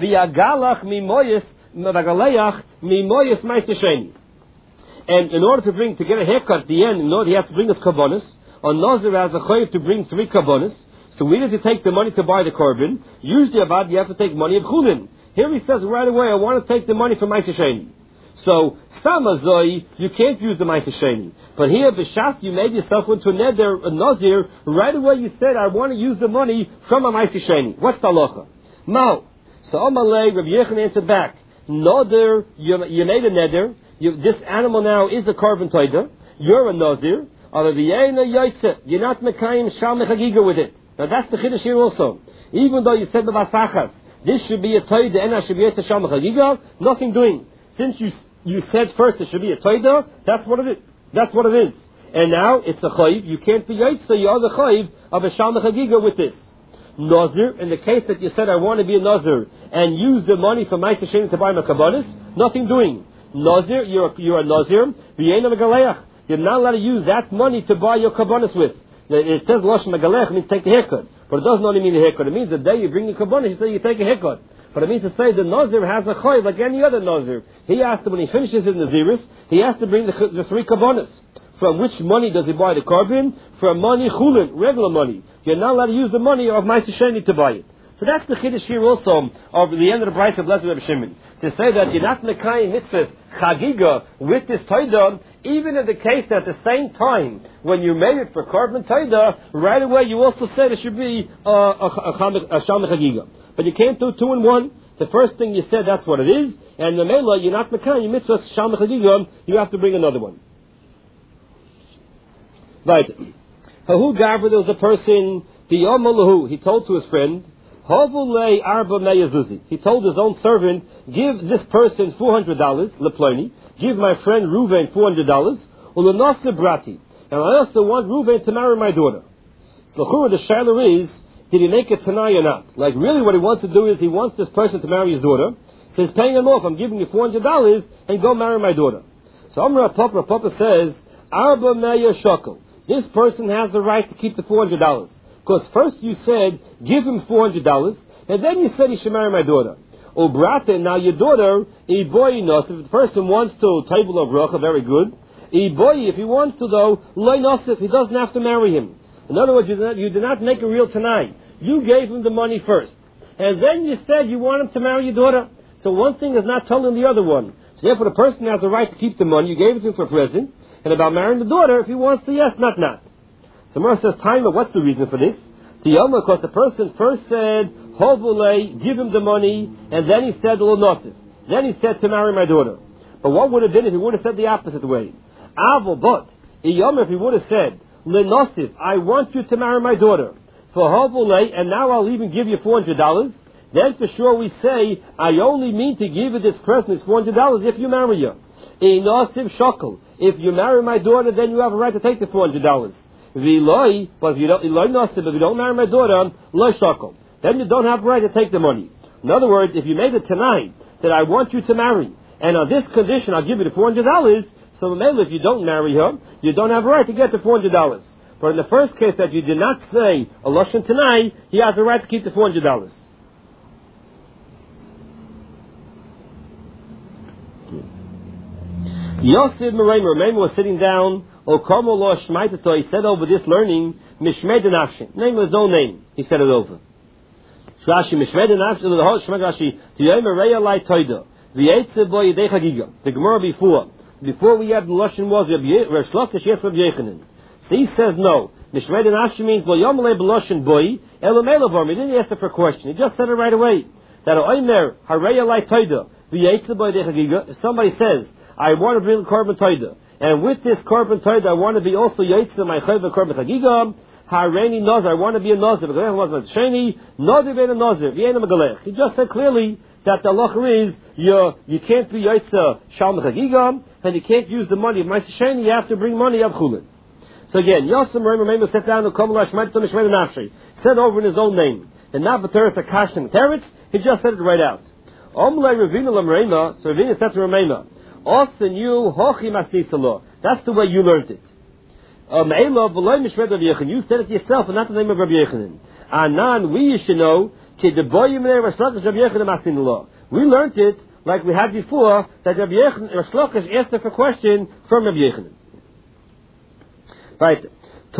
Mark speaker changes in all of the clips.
Speaker 1: v'yagalach mimoyis v'galeach mimoyis ma'aser sheni. And in order to get a haircut at the end, in order he has to bring his karbonis. A nazir has a chayiv to bring 3 karbonis. So we need to take the money to buy the korban. Usually about you have to take money of chulin. Here he says right away, I want to take the money from ma'aser sheni. So stamazoi, you can't use the ma'aser sheni. But here b'shas, you made yourself into a nazir. Right away you said, I want to use the money from a ma'aser sheni. What's the halacha? Mao. So Amalei, Rabbi Yechon answered back. Nadir, you made a neder. This animal now is a korban toida. You're a nazir. You're not mekayim shal mechagiga with it. Now that's the chiddush here also. Even though you said b'vasachas, this should be a toida and I should be a shal mechagiga, nothing doing. Since you said first it should be a toida, that's what it is. That's what it is. And now it's a chayiv. You can't be yaitza. You are the chayiv of a shal mechagiga with this. Nazir, in the case that you said I want to be a nazir and use the money from ma'aser sheni to buy my kabbanis, nothing doing. Nazir, you're a nazir. You're not allowed to use that money to buy your kabbanis with. It says Losh Megalech means take the haircut, but it doesn't only mean the haircut. It means the day you bring your kabbanis, you say you take a haircut. But it means to say the nazir has a chayiv like any other nazir. He has to, when he finishes his naziris, he has to bring the 3 kabbanis. From which money does he buy the korban? From money chulin, regular money. You're not allowed to use the money of ma'aser sheni to buy it. So that's the chiddush here also of the end of the price of Blessed Rebbe Shimon. To say that you're not mekayim mitzvah chagiga with this toida, even in the case that at the same time when you made it for korban toida, right away you also said it should be a shal mechagiga. But you can't do 2 in 1. The first thing you said, that's what it is, and the mela, you're not mekayim mitzvah shal mechagiga, you have to bring another one. Right. Hahu Garver, there was a person, he told to his friend, he told his own servant, give this person $400, leploni, give my friend Reuven $400, ulanasle brati, and I also want Reuven to marry my daughter. So the shaila is, did he make it tanai or not? Like really what he wants to do is he wants this person to marry his daughter, so he's paying him off, I'm giving you $400 and go marry my daughter. So Amr Papa says, Arba Meya Shokel. This person has the right to keep the $400. Because first you said, give him $400, and then you said he should marry my daughter. Ubrate, now your daughter, Iboy, if the person wants to, table of Rocha, very good. Iboy, if he wants to though, Loy Nosif, he doesn't have to marry him. In other words, you did not make a real tonight. You gave him the money first. And then you said you want him to marry your daughter. So one thing is not telling the other one. So therefore the person has the right to keep the money, you gave it to him for a present, and about marrying the daughter, if he wants to, yes, not. So Mara says, Taima, what's the reason for this? Tiyama, because the person first said, Hovule, give him the money, and then he said, Lo Nosif. Then he said to marry my daughter. But what would have been if he would have said the opposite way? Avo, but, Iyama, if he would have said, Le Nosif, I want you to marry my daughter. For Hovule, and now I'll even give you $400, then for sure we say, I only mean to give you this person this $400 if you marry her. Nosif Shokel. If you marry my daughter, then you have a right to take the $400. V'loi, but if you don't marry my daughter, lo shakel, then you don't have a right to take the money. In other words, if you made it tonight that I want you to marry, and on this condition I'll give you the $400, so maybe if you don't marry her, you don't have a right to get the $400. But in the first case that you did not say a lashon tonight, he has a right to keep the $400. Yosef Merayim was sitting down. He said over this learning, Mishmed Nafshin. Name his own name. He said it over. Rashi, Mishmed Nafshin, the whole Shemad Rashi, the Gemara before we had the Lashon was Resh Lakish, yes, Rabbi Yechanan. So he says no. Mishmed Nafshin means, Lo Yomale B'Lashon Boi, Elamelavar. He didn't ask it for a question. He just said it right away. That Oimer, Hareya Lai Toida, V'yetze Boi Dechagiga. If somebody says, I want to bring korban toida, and with this korban toida, I want to be also yaitza my chayva korban chagiga. Hareni nazir, I want to be a nazir. Megalech was sheni nazir ben a nazir. V'yena megalech. He just said clearly that the halacha is you can't be yaitza shal mechagiga, and you can't use the money of ma'aser sheni. You have to bring money of chulin. So again, Yosem Remember sat down and Kamal Shmait Mishmed Nafshi said over in his own name, and not B'teretz Akashim Teretz. He just said it right out. Omlei Ravina Lamreima. So Ravina said to Ramema, Osen you hochi masnisalo. That's the way you learned it. You said it yourself and not the name of Rabbi Yechanan. Anan, we should know, We learned it like we had before, that Rabbi Lakish asked a question from Rabbi Yochanan. Right.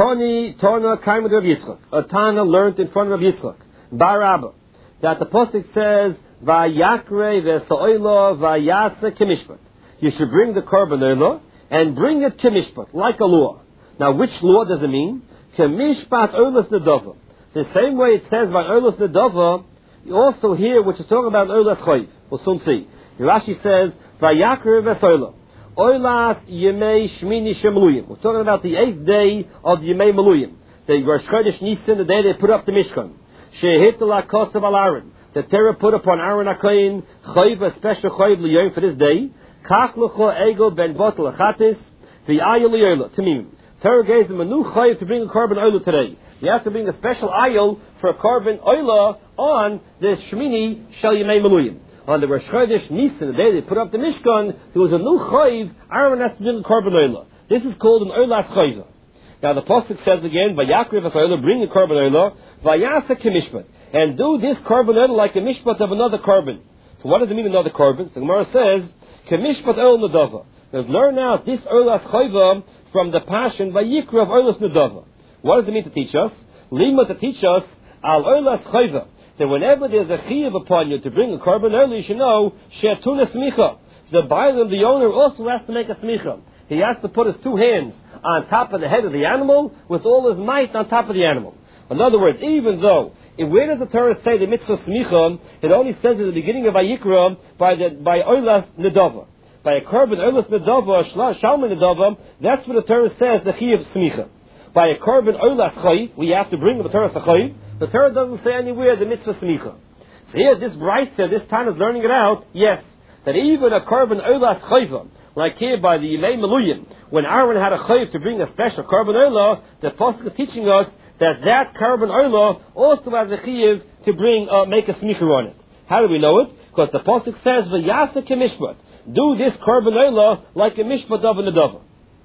Speaker 1: Tana came with Rabbi Yitzchak. Tana learned in front of Rabbi Yitzchak. Bar Abba. That the pasuk says, Vayakre v'sa'oila v'yase kemishpat. You should bring the korban oila and bring it kemishpat, like a law. Now, which law does it mean? Kemishpat oilas nedava. The same way it says by oilas nedava, also here, which is talking about oilas chayiv. We'll soon see. Rashi says, Vayakre v'sa'oila. Oilas Yemei Shmini Shemluyim. We're talking about the 8th day of Yemei Meluyim. The Rosh Chodesh Nisan, the day they put up the Mishkan. Shehitla Kosav al Aaron. The Torah put upon Aaron HaKohen Chayiv, a special Chayiv L'Yom for this day. Kach L'cho Egel Ben Botel Achatis V'Ayel L'Yola. To me, Torah gave them a new Chayiv to bring a korban oila today. You have to bring a special ayel for a korban oila on this Shmini Shel Yemei Meluyim. On the Rosh Chodesh Nisan, the day they put up the Mishkan, there was a new chayiv. Aaron has to bring a korban oila. This is called an oilas chayiv. Now the pasuk says again, "Vayakriv v'sa'oila, bring a korban oila, vayasa kemishpat, and do this korban oila like a mishpat of another korban." So what does it mean another korban? The Gemara says, "Kemishpat oil nadava." Let's learn out this oilas chayiv from the passion vayikra of oilas nadava. What does it mean to teach us? Lima to teach us al oilas chayiv. That whenever there's a chiyuv upon you to bring a korban oila, you should know she'atuna smicha. The buyer, the owner, also has to make a smicha. He has to put his 2 hands on top of the head of the animal with all his might on top of the animal. In other words, even though, where does the Torah say the mitzvah smicha? It only says at the beginning of Vayikra by oilas nedava. By a korban oilas nedava, shalma nedava, that's what the Torah says the chiyuv smicha. By a korban oilas chayiv, we have to bring the Torah chayiv. The Torah doesn't say anywhere the mitzvah smicha. So here, this Braisa, this time is learning it out, yes, that even a korban oilas chayiv, like here by the Yemei Meluyim, when Aaron had a chayiv to bring a special korban oila, the pasuk is teaching us that korban oila also has a chayiv to bring, make a smicha on it. How do we know it? Because the pasuk says, "V'yasa kemishpat." Do this korban oila like a mishpat of a nedava.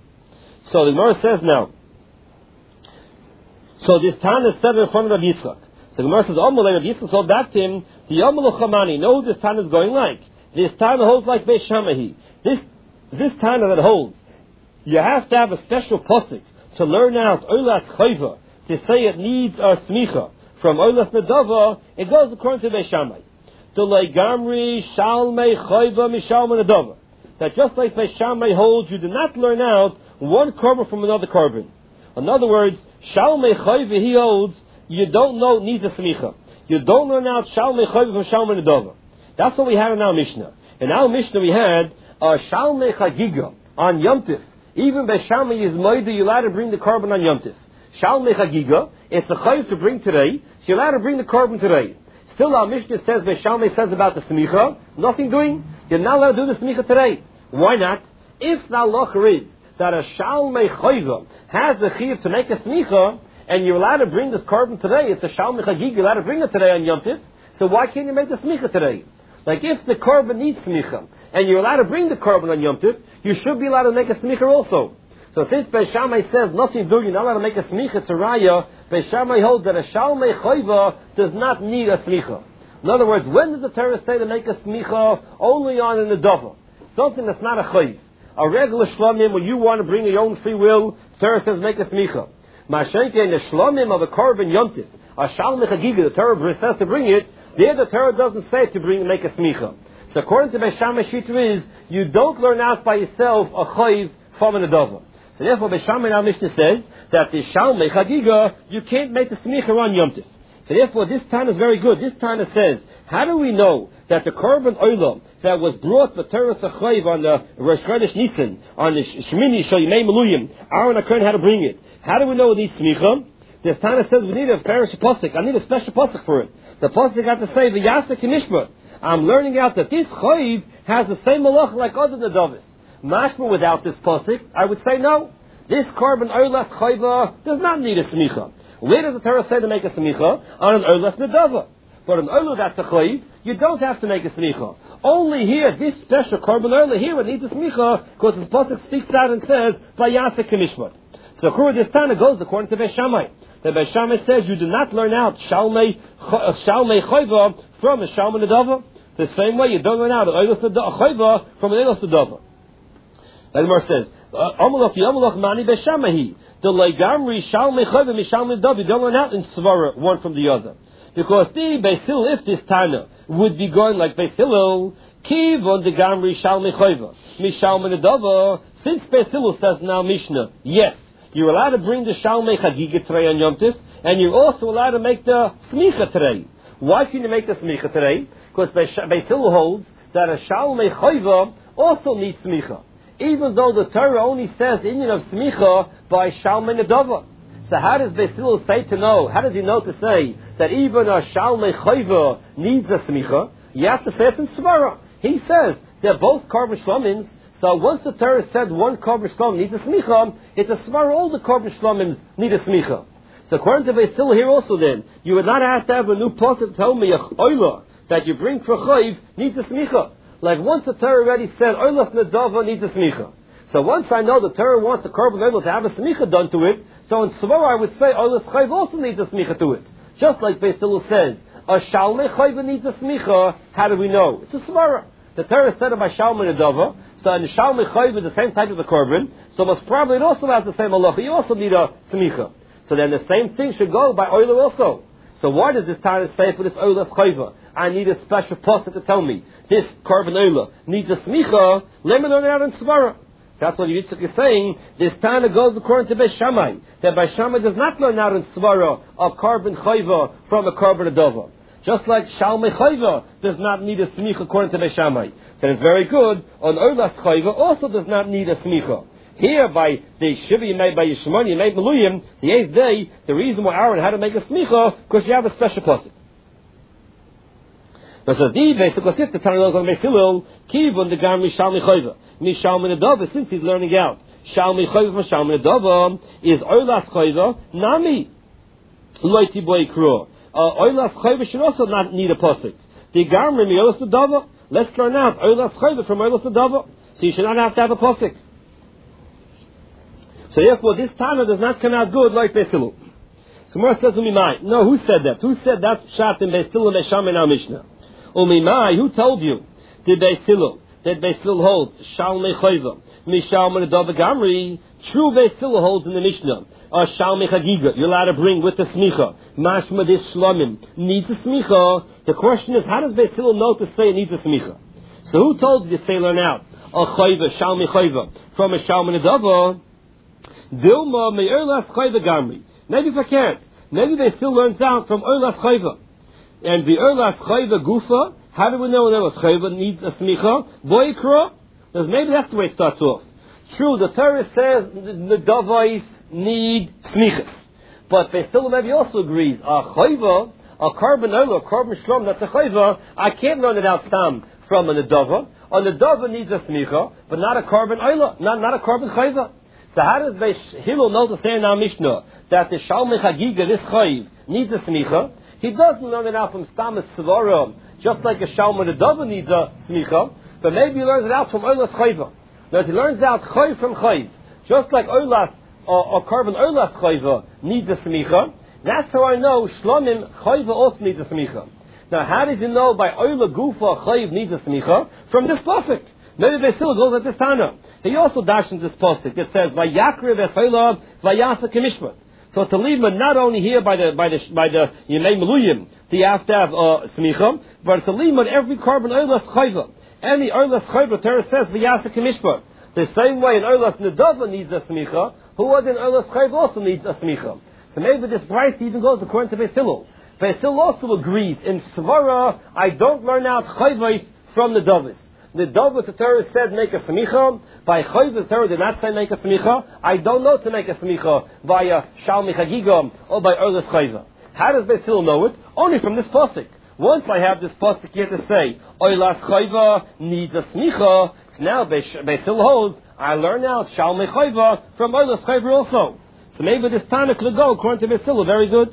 Speaker 1: So the Gemara says now, so this Tana is said in front of Rabbi Yitzchak. So the Gemara says, Amalei, Rabbi Yitzchak told back to him, the Amalu Chamani, know who this Tana is going like. This Tana holds like Beis Shamahi. This Tana that holds, you have to have a special posik to learn out Oilas Chayva, to say it needs a smicha. From Oilas Nedava, it goes according to Beis Shammai. Delei Gamri Shalmei Chayva Mishalmei Nedava. That just like Beis Shammai holds, you do not learn out one korban from another korban. In other words, Shalmei Chayva, he holds, you don't know it needs a smicha. You don't learn out Shalmei Chayva from Shalmei Nedava. That's what we had in our Mishnah. In our Mishnah we had Shalmei Chagiga on Yom Tif. Even Beis Shammai is moida, you're allowed to bring the korban on Yom Tif. Shalmei Chagiga, it's a chayiv to bring today, so you're allowed to bring the korban today. Still our Mishnah says, Beis Shammai says about the smicha, nothing doing. You're not allowed to do the smicha today. Why not? If the halacha is that a Shalmei Chayva has the chayiv to make a smicha, and you're allowed to bring this korban today, it's a Shalmei Chagiga, you're allowed to bring it today on Yom Tif, so why can't you make the smicha today? Like if the korban needs smicha, and you're allowed to bring the korban on Yom Tif, you should be allowed to make a smicha also. So since Beis Shammai says nothing doing, you're not allowed to make a smicha, it's a raya, Beis Shammai holds that a Shalmei Chayva does not need a smicha. In other words, when does the Torah say to make a smicha? Only on an nedava, something that's not a chayiv. A regular shlomim, when you want to bring your own free will, the Torah says make a smicha. Mashenke in the shlomim of a korban Yom Tif, a Shalmei Chagiga, the Torah says to bring it. There the Torah doesn't say to make a smicha. So according to Beis Shammai Shita is, you don't learn out by yourself a chayiv from an nedava. So therefore Beis Shammai now Mishnah says that the Shalmei Chagiga, you can't make the smicha on Yom Tif. So therefore this Tana is very good. This Tana says, how do we know that the korban oila that was brought the Torah Chayiv on the Rosh Chodesh Nisan, on the Shmini Shel Yemei Meluyim, Aaron HaKohen had to bring it. How do we know it needs smicha? This Tana says we need a parish pasuk. I need a special pasuk for it. The pasuk got to say v'yasa k'mishpat. I'm learning out that this chayiv has the same malach like other nedavis. Mashma without this pasuk, I would say no. This korban oilas chayva does not need a smicha. Where does the Torah say to make a smicha? On an oilas nedava. But an oilah that's a chayiv, you don't have to make a smicha. Only here, this special korban oilah here, it needs a smicha because the pasuk speaks out and says v'yasa k'mishpat. So according to this Tana goes according to Beis Shammai. The Beis Shammai says you do not learn out Shalmei Chayva from a Shalmei Nedava. The same way you don't learn out Oilos Chayva from an Oilos Nedava. The Gemara says, Amalach Mani Beis Shammai. The Leigamri Shalmei Chayva Mishalmei Nedava. You don't learn out in Svara one from the other. Because the Beis Hillel, if this Tana would be going like Beis Hillel, Kivon the Gamri Shalmei Chayva Mishalmei Nedava. Since Beis Hillel says now Mishnah, yes, you're allowed to bring the Shalmei Chagiga today on Yom Tif, and you're also allowed to make the Smicha today. Why can you make the Smicha today? Because Beis Hillel holds that a Shalmei Chayva also needs Smicha, even though the Torah only says the Indian of Smicha by Shalmei Nedava. So how does Beis Hillel say to know? How does he know to say that even a Shalmei Chayva needs a Smicha? You have to say it in Svara. He says they're both Korban Shlomim. So once the Torah said one Korban Shlomim needs a Smicha, it's a Svara all the Korban Shlomim need a Smicha. So according to Beis Hillel here also then, you would not have to have a new pasuk to tell me a Oila that you bring for Chayv needs a Smicha. Like once the Torah already said Oilas Nedava needs a Smicha. So once I know the Torah wants the Korban Oila to have a Smicha done to it, so in Svara I would say Oilas Chayv also needs a Smicha to it. Just like Beis Hillel says, a Shalmei Chayva needs a Smicha, how do we know? It's a Svara. The Torah said it by Shalmei Nedava, so in the Shalmei Chayva is the same type of the Korban, so most probably it also has the same halacha. You also need a Smicha. So then the same thing should go by Oila also. So why does this Torah say for this Oilas Chayva, I need a special pasuk to tell me this Korban Oila needs a Smicha? Let me learn it out in Svara. That's what Yitzchak is saying. This Tana goes according to Beis Shammai, that Beis Shammai does not learn out in Svara a Korban Chayva from a Korban Nedava. Just like Shalmei Chayva does not need a Smicha according to Beis Shammai. So it's very good. On Oilas Chayva also does not need a Smicha. Here by the Shiva you made by Yishmon, you made Meluyim, the 8th day, the reason why Aaron had to make a Smicha, because you have a special pasuk. So the basically if the Tanakh on Beis Hillel, Kivon the Gamri Shalmei Chayva, Mishalmei Nedava, since he's learning out Shalmei Chayva from Shalmei Nedava is Oilas Chayva Nami Loiti Boy Kro. Oilas Chayva should also not need a pasuk. The Gamri mi Oilas Nedava. Let's learn out Oilas Chayva from Oilas Nedava. So you should not have to have a pasuk. So therefore, this Tana does not come out good like Beis Hillel. So Mor says Umimai. No, who said that? Who said that shot in Beis Hillel and Beis Shammai in our Mishnah? Umimai, who told you? Did Beis Hillel that Beis Hillel holds Shalmei Chayva Mishalmei Nedava Gamri? True Beis Hillel holds in the Mishnah. Shalmei Chagiga, you're allowed to bring with the Smicha. Mashma this Shlomim needs a Smicha. The question is, how does Beis Hillel know to say it needs a Smicha? So who told you to say learn out a Chayva, Shalmei Chayva from a Shalmei Nedava? Dilma me Oilas Chayva Gamri. Maybe if I can't, maybe they still learns out from Oilas Chayva. And the Oilas Chayva Gufa, how do we know Oilas Chayva needs a Smicha? Boikra? Because maybe that's the way it starts off. True, the Torah says the Davais need Smichas. But Beis Hillel maybe also agrees, a Chayva, a Korban Oila, a Korban Shlom, that's a Chayva, I can't learn it out Stam from a Nedava. A Nedava needs a Smicha, but not a Korban Oila, not a Korban Chayva. So how does Beis Hillel know to say in our Mishnah that the Shalmei Chagiga, this Chayv, needs a Smicha? He doesn't learn it out from Stam Svara, just like a Shalmei Nedava needs a Smicha, but maybe he learns it out from Oilas Chayva. Now he learns out Chayv from Chayv, just like Oilas, or Korban Oilas Chayva needs a Smicha. That's how I know Shlomim Chayva also needs a Smicha. Now how does he know by Oila Gufa Chayv needs a Smicha? From this pasuk. Maybe Beis Hillel goes at this Tana. He also dashes this pasuk. It says Vayakriv Esoila Vayasa Kemishpat. So to leave him not only here by the Yemei Meluyim, you have to have Smicha, but to leave him on every Korban Oilas Chayva. Any Oilas Chayva, Torah says Vayasa Kemishpat. The same way an Oilas Nedava needs a Smicha, who was in Oilas Chayva also needs a Smicha. So maybe this price even goes according to Beis Hillel. Beis Hillel also agrees in Svara, I don't learn out Chayvais from the Davis. The Davis, the Torah said make a Smicha. By Chayv, the Torah did not say make a Smicha. I don't know to make a Smicha via Shalmei Chagiga or by Oilas Chayva. How does Beis Hillel know it? Only from this pasuk. Once I have this pasuk here to say Oilas Chayva needs a Smicha, so now Beis Hillel holds I learn out Shalmei Chayva from Oilas Chayva also. So maybe this Tana could go according to Beis Hillel. Very good.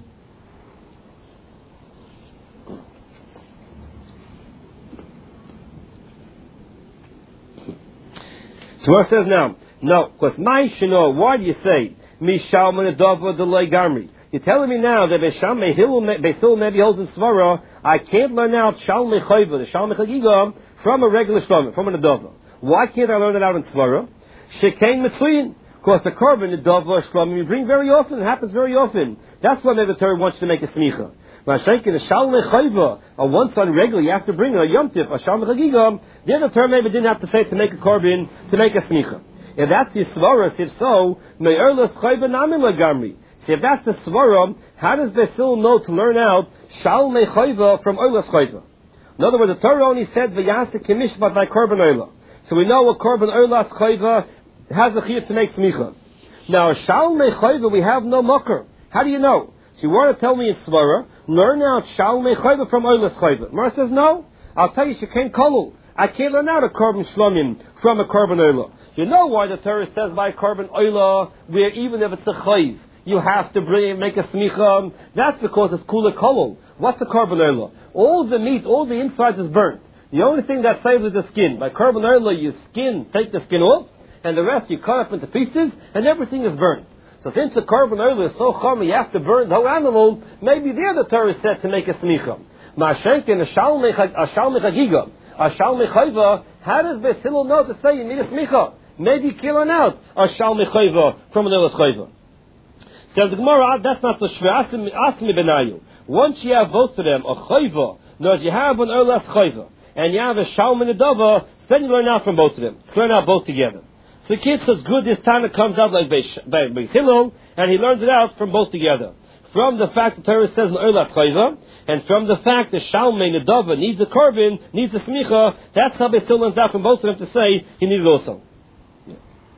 Speaker 1: So what it says now? No, because my shino, why do you say Mishalmei Nedava delay Gamri? You're telling me now that Beisil maybe holds in Svara, I can't learn out Shal Mechayva, the Shal Mechagiga, from a regular Shlomim, from an Adova. Why can't I learn it out in Svara? Shekain Mitzvin. Because the korban, Adova, Shlomim, you bring very often, it happens very often. That's why maybe the Torah wants you to make a smicha. Mashenkin, the Shal Mechayva, a once on regular, you have to bring a Yom Tif, a Shal Mechagiga. The other Torah maybe didn't have to say to make a korban, to make a smicha. If that's the Svaras, if so, Me'erlas Chayva Namin Lagamri. See, if that's the Svara, how does Beisil know to learn out Shal Mechayva from Erlas Chayva? In other words, the Torah only said V'yaseh Kimishvat by Korban Erla. So we know what Korban Erlas Chayva has a chiyuv to make smicha. Now, Shal Mechayva, we have no mocker. How do you know? So you want to tell me in Svara, learn out Shal Mechayva from Erlas Chayva. Mar says, no. I'll tell you, she can't kolul. I can't learn out a Korban Shlomim from a Korban Erla. You know why the Torah says by Korban Erla, where even if it's a chayv, you have to make a smicha. That's because it's kula kolol. What's a korban erla? All the meat, all the insides is burnt. The only thing that saves is the skin. By korban erla, you take the skin off, and the rest you cut up into pieces, and everything is burnt. So since the korban erla is so chum, you have to burn the whole animal. Maybe there the Torah is said to make a smicha. Ma'ashenkin a shal mechagiga, a shal mechayva. How does Beisil know to say you need a smicha? Maybe killing out a shal mechayva from an erlas chayva. Says the Gemara, that's not so shver. Asmi benayu. Once you have both of them, a chayva, no, you have an erlas chayva, and you have a shalom and a dava, then you learn out from both of them. Learn out both together. So the kid says, good, this time it comes out like Beis Hillel, and he learns it out from both together. From the fact the Torah says an erlas chayva, and from the fact the shalom and the dava needs a korban, needs a smicha, that's how Beis Hillel learns out from both of them to say he needs it also. Yeah.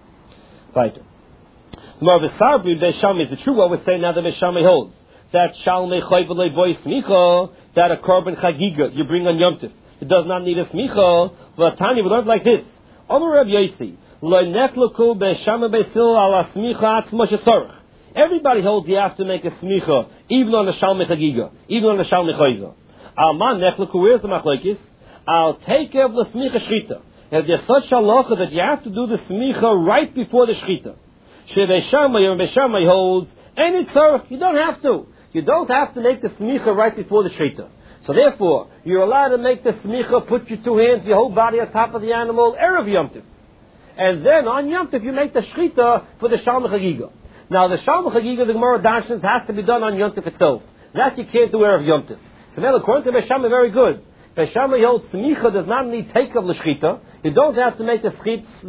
Speaker 1: Right. More of a Sarbri, Beis Shammai is the true what we're saying now that Beis Shammai holds. That Shalmei Chayv Boy Smicha, that a korban chagiga you bring on Yom Tov. It does not need a smicha. But Tanya, we learned like this. Omer Rav Yosi, Lo Nefluku Beis Shammai Beisil Ala Smicha Atzma Shesorach. Everybody holds you have to make a smicha, even on the Shalmei Chagiga, even on the Shalmei Chayva. Alman Nefluku, where's the machlokes? I'll take care of the smicha shchita. If there's such a halacha that you have to do the smicha right before the shchita. Beis Shammai holds any tzarech, you don't have to. You don't have to make the smicha right before the shechita. So therefore, you're allowed to make the smicha, put your two hands, your whole body on top of the animal, erev Yom Tov. And then on Yom Tov, you make the shechita for the Shalom Chagiga. Now the Shalom Chagiga, the Gemara Dashens, has to be done on Yom Tov itself. That you can't do erev Yom Tov. So now according to Beis Shammai, very good. Beis Shammai holds smicha does not need take of the shechita. You don't have to make the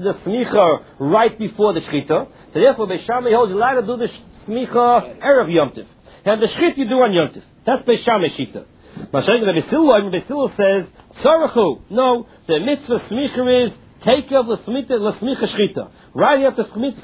Speaker 1: smicha right before the shechita. So therefore, Beis Shammai holds you're allowed to do the smicha erev Yom Tov. And the shechita you do on Yom Tov. That's Beis Shammai shita. Mashiach the Beisil says tzarachu. No, the mitzvah smicha is take of the smicha shechita. Right after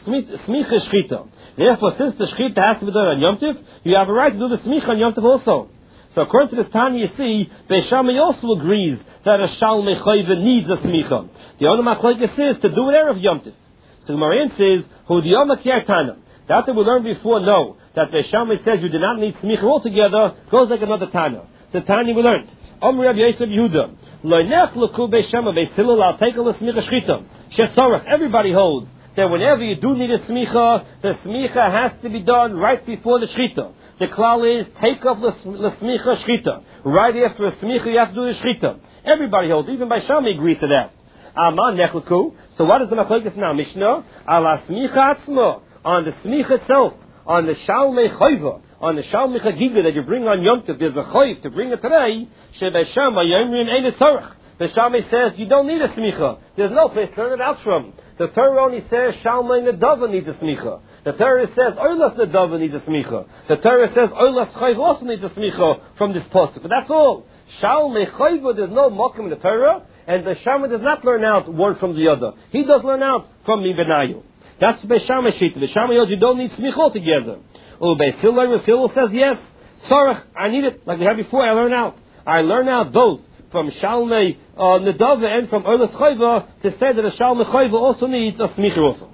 Speaker 1: smicha shechita. Therefore, since the shechita has to be done on Yom Tov, you have a right to do the smicha on Yom Tov also. So according to this Tanya, you see, Beis Shammai also agrees that a Shalmei Chayva needs a smicha. The only machlokes is to do it erev Yom Tov. So Gemara says, "Hu diyoma k'yartana." That we learned before, no, that Beis Shammai says you do not need smicha altogether. Goes like another Tana. The Tanya we learned. Omer Rav Yosef Yehuda, Lo nechluku Beis Shammai Beis Hillel al take a smicha shchita. Shetzorach. Everybody holds that whenever you do need a smicha, the smicha has to be done right before the shchita. The klal is take off the smicha shchita. Right after a smicha, you have to do the shchita. Everybody holds, even Beis Shammai agrees to that. Aman nechluku. So what is the machlokes now? Mishnah ala smicha atzma, on the smicha itself, on the Shalmei Chayva, on the Shalmei Chagiga that you bring on Yom Tov. There's a chayv to bring it today. Beis Shammai yomrin ein tzarech. Beis Shammai says you don't need a smicha. There's no place to learn it out from. The Torah only says Shalmei Nedava needs a smicha. The Torah says Oilas Nedava needs a smicha. The Torah says Oilas Chayv also needs a smicha from this pasuk. But that's all. Shalmei Chayva, there's no mokum in the Torah, and the Shammai does not learn out one from the other. He does learn out from Mi Benayu. That's Beis Shammai shita. The Shammai holds you don't need smicha altogether. Beis Hillel says yes. Sarach, I need it like we had before. I learn out. I learn out both from Shalmei Nedava and from Oilas Chayva to say that a Shalmei Chayva also needs a smicha also.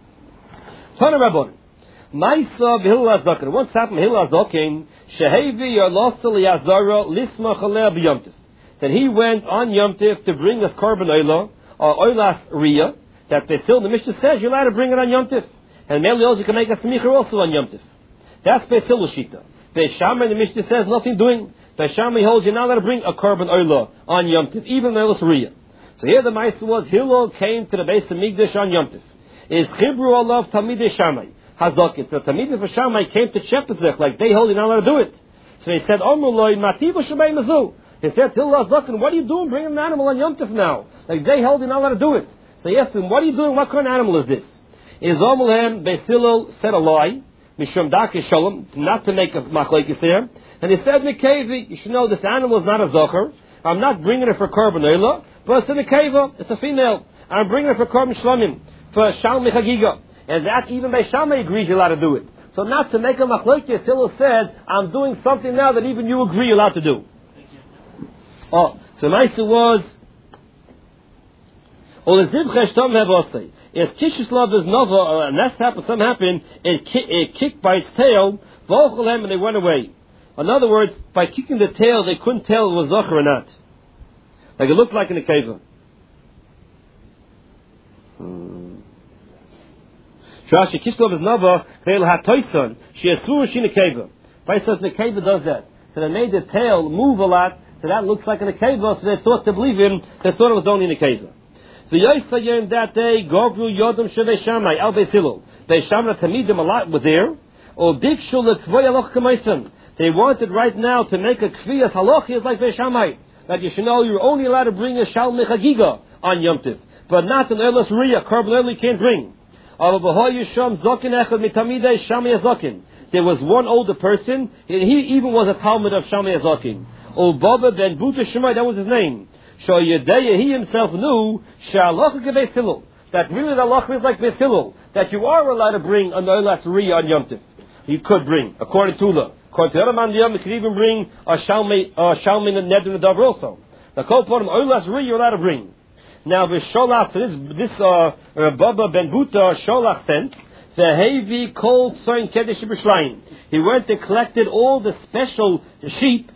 Speaker 1: Tana Rabbon. Maisa b'Hillel HaZaken. Once happened Hillel HaZaken, Shehevi Yerlosa Liyazara Lisma Chalea b'Yom Tov. That he went on Yom Tov to bring us Korban Oila, or Oilas Riyah, that the Mishnah says you're allowed to bring it on Yom Tov. And Melios, you can make a smicha also on Yom Tov. That's Beis Hillel Shita. Beis Shammai, the Mishnah says, nothing doing. Beis Shammai holds you're not allowed to bring a korban oila on Yom Tov, even Eilis Riyah. So here the Ma'aseh was, Hillel came to the Beis Hamikdash on Yom Tov. Is Chibru Allah Talmidei Shammai Hazakit. So Talmidei for Shammai came to Shepazech, like they hold you're not allowed to do it. So he said, Omruloi Matiba Shabei Mazu. He said, Hillel Hazakin, what are you doing bringing an animal on Yom Tov now? Like they hold you're not allowed to do it. So he asked him, what are you doing? What kind of animal is this? Is Omulhem Beis Hillel said a lie, Mishum Dake Shalom, not to make a machlekes here. And he said, Nekevi, you should know this animal is not a zocher. I'm not bringing it for korban oila, but it's a nekeva, it's a female. I'm bringing it for korban shlamim, for shalmi chagiga. And that even Beis Shammai agrees you're allowed to do it. So not to make a machlekes, Hillel said, I'm doing something now that even you agree you're allowed to do. Oh, so Ma'aseh was, or the zivchesh tom hevosei. If Kishislav is nova, and that's happened, something happened, it kicked by its tail, v'ochelhem, and they went away. In other words, by kicking the tail, they couldn't tell it was zocher or not. Like it looked like in a keva. Shashi Kishislav is nova, they'll have toison. She has through she nekeva. Price says nekeva does that. So they made the tail move a lot, so that looks like in a keva, so they thought to believe him, they thought it was only in a keva. The Yosayim that day, Govru Yodam Shevei Shammai, El Beis Hillel. Beis Shammai Tamidim a lot was there. Or Dikshu L'Kvoy Aloch K'maisim. They wanted right now to make a Kviyas Halochi like Beis Shammai. That you should know you're only allowed to bring a Shal Mechagiga on Yom Tov. But not an Eilis Riyah, Korban Oil you can't bring. There was one older person, he even was a Talmud of Shammai Azakin. O Baba Ben Buta Shemai, that was his name. So Yedeya, he himself knew that really the halacha is like Beis Hillel, that you are allowed to bring an Eilas Riyah on Yom Tov. You could bring, according to the other man, you could even bring a Shalmei Neder Nadav also. The Kol Porim Eilas Riyah you're allowed to bring. Now the Sholach, this Baba Ben Buta Sholach sent the Hevi Kol Tzoin Kedesh B'Shleim. He went and collected all the special sheep